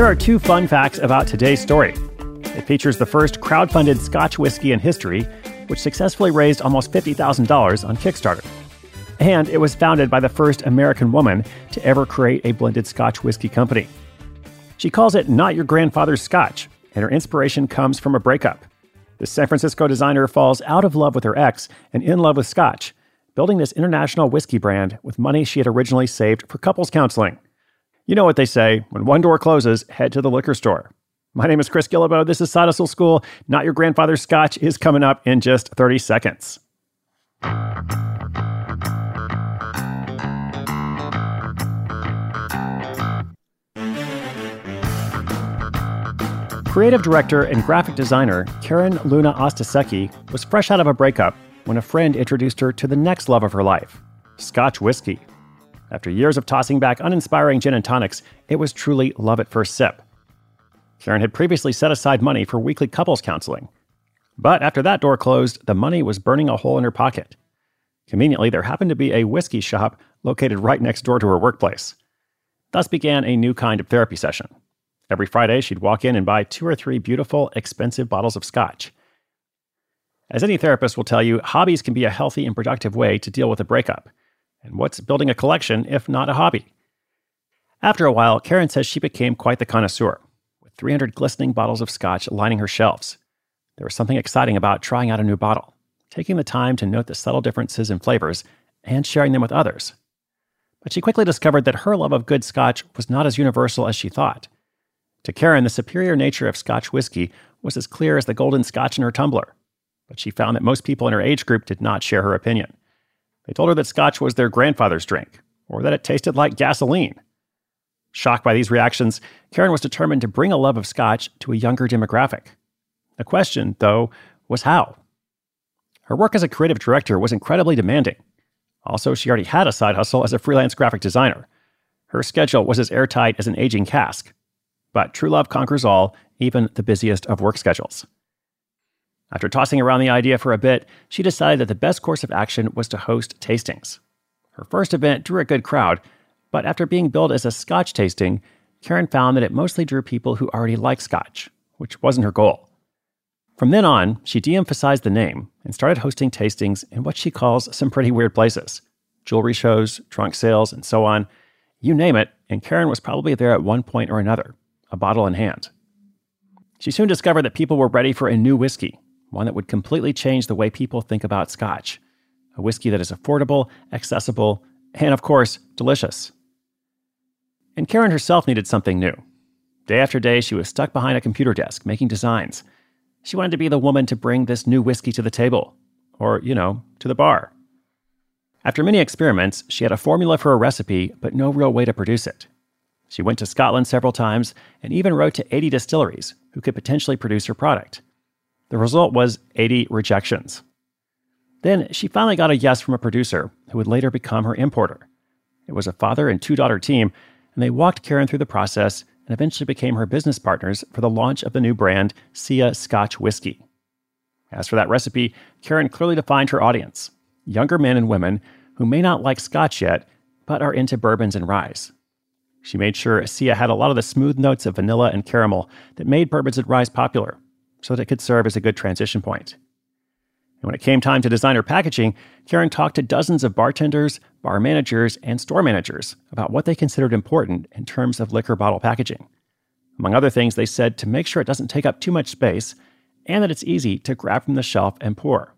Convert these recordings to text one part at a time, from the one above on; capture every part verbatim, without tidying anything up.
Here are two fun facts about today's story. It features the first crowdfunded Scotch whiskey in history, which successfully raised almost fifty thousand dollars on Kickstarter. And it was founded by the first American woman to ever create a blended Scotch whiskey company. She calls it Not Your Grandfather's Scotch, and her inspiration comes from a breakup. The San Francisco designer falls out of love with her ex and in love with Scotch, building this international whiskey brand with money she had originally saved for couples counseling. You know what they say, when one door closes, head to the liquor store. My name is Chris Guillebeau. This is Side Hustle School. Not Your Grandfather's Scotch is coming up in just thirty seconds. Creative director and graphic designer Karen Luna Ostasecki was fresh out of a breakup when a friend introduced her to the next love of her life, Scotch whiskey. After years of tossing back uninspiring gin and tonics, it was truly love at first sip. Karen had previously set aside money for weekly couples counseling. But after that door closed, the money was burning a hole in her pocket. Conveniently, there happened to be a whiskey shop located right next door to her workplace. Thus began a new kind of therapy session. Every Friday, she'd walk in and buy two or three beautiful, expensive bottles of Scotch. As any therapist will tell you, hobbies can be a healthy and productive way to deal with a breakup. And what's building a collection if not a hobby? After a while, Karen says she became quite the connoisseur, with three hundred glistening bottles of Scotch lining her shelves. There was something exciting about trying out a new bottle, taking the time to note the subtle differences in flavors, and sharing them with others. But she quickly discovered that her love of good Scotch was not as universal as she thought. To Karen, the superior nature of Scotch whiskey was as clear as the golden Scotch in her tumbler, but she found that most people in her age group did not share her opinion. They told her that Scotch was their grandfather's drink, or that it tasted like gasoline. Shocked by these reactions, Karen was determined to bring a love of Scotch to a younger demographic. The question, though, was how? Her work as a creative director was incredibly demanding. Also, she already had a side hustle as a freelance graphic designer. Her schedule was as airtight as an aging cask. But true love conquers all, even the busiest of work schedules. After tossing around the idea for a bit, she decided that the best course of action was to host tastings. Her first event drew a good crowd, but after being billed as a Scotch tasting, Karen found that it mostly drew people who already liked Scotch, which wasn't her goal. From then on, she de-emphasized the name and started hosting tastings in what she calls some pretty weird places. Jewelry shows, trunk sales, and so on. You name it, and Karen was probably there at one point or another, a bottle in hand. She soon discovered that people were ready for a new whiskey, one that would completely change the way people think about Scotch. A whiskey that is affordable, accessible, and of course, delicious. And Karen herself needed something new. Day after day, she was stuck behind a computer desk making designs. She wanted to be the woman to bring this new whiskey to the table, or, you know, to the bar. After many experiments, she had a formula for a recipe, but no real way to produce it. She went to Scotland several times and even wrote to eighty distilleries who could potentially produce her product. The result was eighty rejections. Then she finally got a yes from a producer who would later become her importer. It was a father and two-daughter team, and they walked Karen through the process and eventually became her business partners for the launch of the new brand, Sia Scotch Whiskey. As for that recipe, Karen clearly defined her audience, younger men and women who may not like Scotch yet, but are into bourbons and ryes. She made sure Sia had a lot of the smooth notes of vanilla and caramel that made bourbons and ryes popular, so that it could serve as a good transition point. And when it came time to design her packaging, Karen talked to dozens of bartenders, bar managers, and store managers about what they considered important in terms of liquor bottle packaging. Among other things, they said to make sure it doesn't take up too much space and that it's easy to grab from the shelf and pour.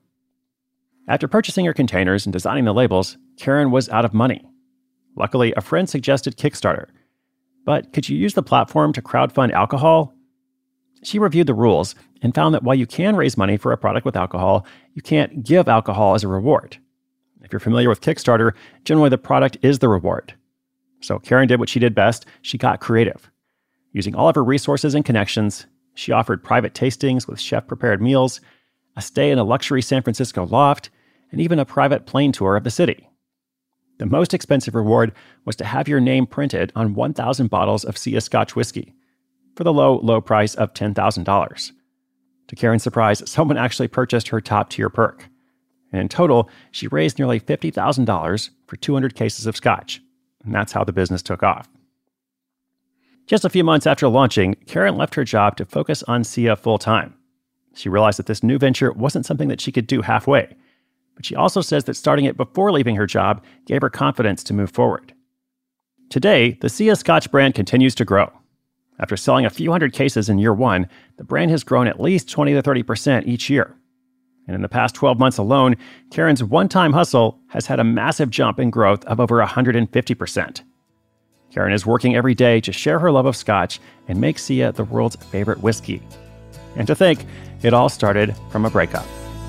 After purchasing her containers and designing the labels, Karen was out of money. Luckily, a friend suggested Kickstarter. But could you use the platform to crowdfund alcohol? She reviewed the rules and found that while you can raise money for a product with alcohol, you can't give alcohol as a reward. If you're familiar with Kickstarter, generally the product is the reward. So Karen did what she did best. She got creative. Using all of her resources and connections, she offered private tastings with chef-prepared meals, a stay in a luxury San Francisco loft, and even a private plane tour of the city. The most expensive reward was to have your name printed on one thousand bottles of Sia Scotch whiskey, for the low, low price of ten thousand dollars. To Karen's surprise, someone actually purchased her top-tier perk. And in total, she raised nearly fifty thousand dollars for two hundred cases of Scotch. And that's how the business took off. Just a few months after launching, Karen left her job to focus on Sia full-time. She realized that this new venture wasn't something that she could do halfway. But she also says that starting it before leaving her job gave her confidence to move forward. Today, the Sia Scotch brand continues to grow. After selling a few hundred cases in year one, the brand has grown at least twenty to thirty percent each year. And in the past twelve months alone, Karen's one-time hustle has had a massive jump in growth of over one hundred fifty percent. Karen is working every day to share her love of Scotch and make Sia the world's favorite whiskey. And to think, it all started from a breakup.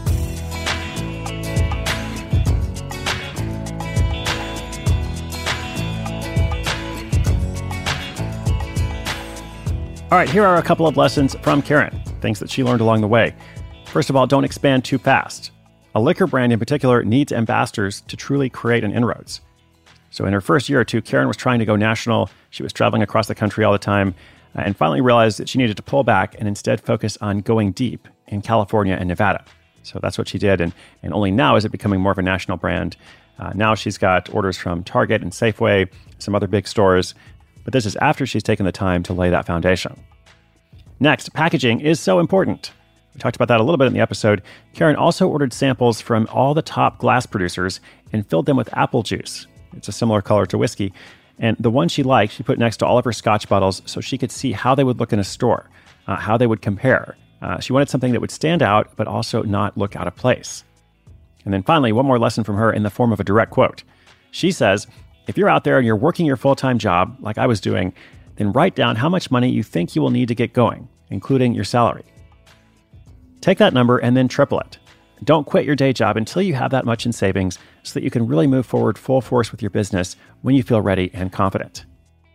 All right, here are a couple of lessons from Karen, things that she learned along the way. First of all, don't expand too fast. A liquor brand in particular needs ambassadors to truly create an inroads. So in her first year or two, Karen was trying to go national. She was traveling across the country all the time uh, and finally realized that she needed to pull back and instead focus on going deep in California and Nevada. So that's what she did. And, and only now is it becoming more of a national brand. Uh, now she's got orders from Target and Safeway, some other big stores. But this is after she's taken the time to lay that foundation. Next, packaging is so important. We talked about that a little bit in the episode. Karen also ordered samples from all the top glass producers and filled them with apple juice. It's a similar color to whiskey. And the one she liked, she put next to all of her Scotch bottles so she could see how they would look in a store, uh, how they would compare. Uh, she wanted something that would stand out, but also not look out of place. And then finally, one more lesson from her in the form of a direct quote. She says, if you're out there and you're working your full-time job, like I was doing, then write down how much money you think you will need to get going, including your salary. Take that number and then triple it. Don't quit your day job until you have that much in savings so that you can really move forward full force with your business when you feel ready and confident.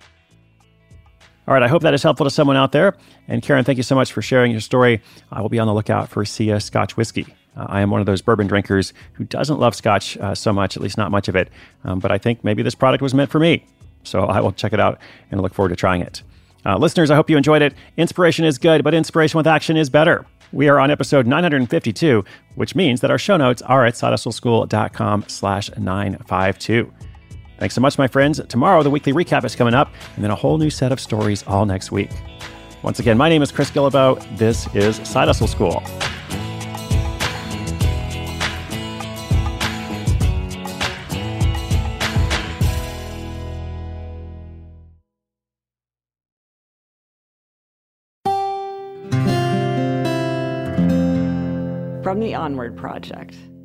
All right, I hope that is helpful to someone out there. And Karen, thank you so much for sharing your story. I will be on the lookout for Sia Scotch whiskey. Uh, I am one of those bourbon drinkers who doesn't love Scotch uh, so much, at least not much of it. Um, but I think maybe this product was meant for me. So I will check it out and look forward to trying it. Uh, listeners, I hope you enjoyed it. Inspiration is good, but inspiration with action is better. We are on episode nine hundred fifty-two, which means that our show notes are at sidehustleschool.com slash 952. Thanks so much, my friends. Tomorrow, the weekly recap is coming up, and then a whole new set of stories all next week. Once again, my name is Chris Guillebeau. This is Side Hustle School. From the Onward Project.